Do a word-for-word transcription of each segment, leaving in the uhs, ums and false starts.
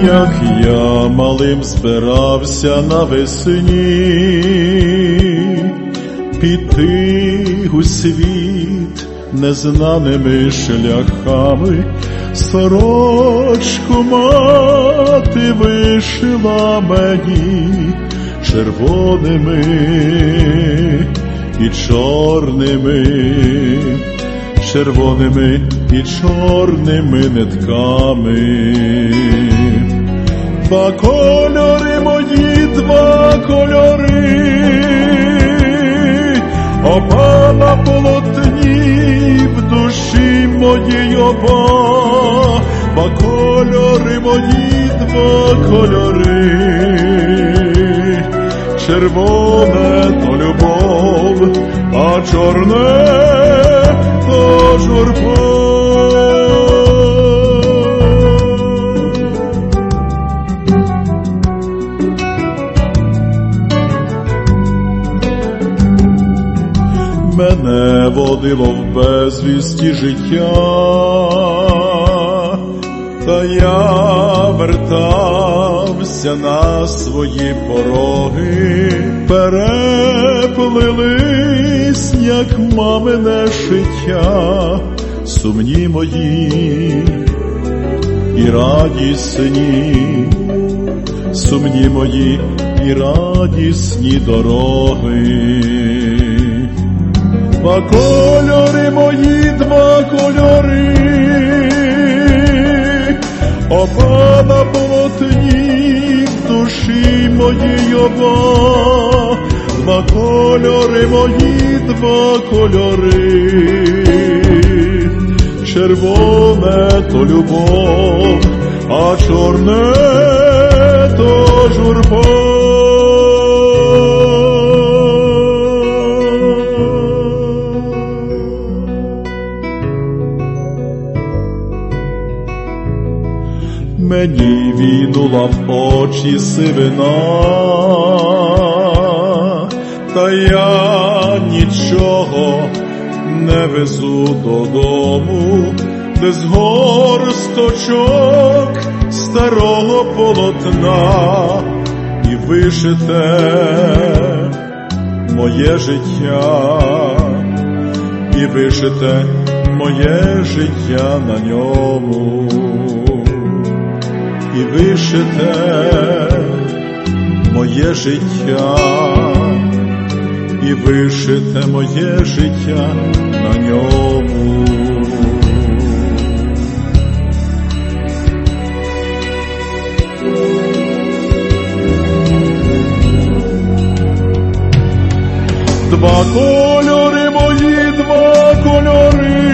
як я малим збирався навесні піти у світ незнаними шляхами, сорочку мати вишила мені червоними і чорними, червоними і чорними нитками. Два кольори мої, два кольори, оба на полотні в душі моїй оба. Два кольори мої, два кольори, червоне то любов, а чорне то журба. Мене водило в безвісті життя, та я вертався на свої пороги. Переплились, як мамине шиття, сумні мої і радісні, сумні мої і радісні дороги. Два кольори мої, два кольори, оба на полотні в душі моїй оба. Два кольори мої, два кольори, червоне то любов, а чорне то журба. Мені війнула в очі сивина, та я нічого не везу додому, без горсточок старого полотна, і вишите моє життя, і вишите моє життя на ньому. І вишите моє життя, і вишите моє життя на ньому. Два кольори мої, два кольори,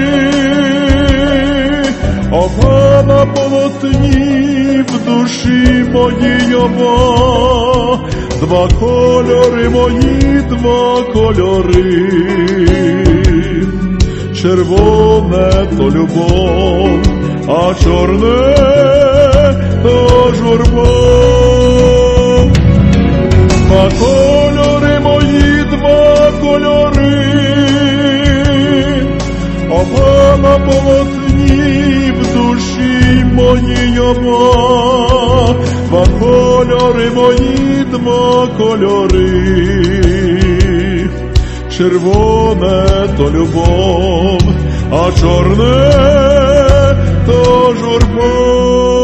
оба на полотні в душі моїй оба. Два кольори мої, два кольори, червоне то любов, а чорне то журба. Два кольори мої, два кольори, оба на полотні в душі моїй оба. Два кольори мої, два кольори, червоне то любов, а чорне то журба.